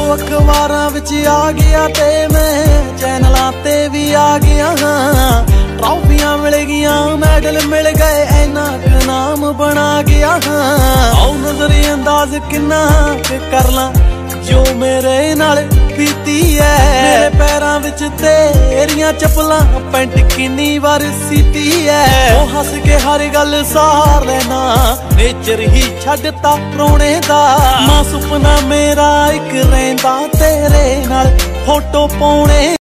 अखबारां विच आ गया ते मैं चैनलां ते भी आ गया हाँ। ट्रॉफियां मिल गईयां मैडल मिल गए ऐना क नाम बना गया हाँ। आओ नजरी अंदाज किन्ना कर ला जो मेरे नाल बीती है। मेरे पैरां विच तेरियां चप्पलां पैंट किन्नी वार सीती है। ओ हस के हर गल सहार लेना नेचर ही छड्डता रोने दा। मां सुपना मेरा इक रहिंदा तेरे नाल फोटो पाउणे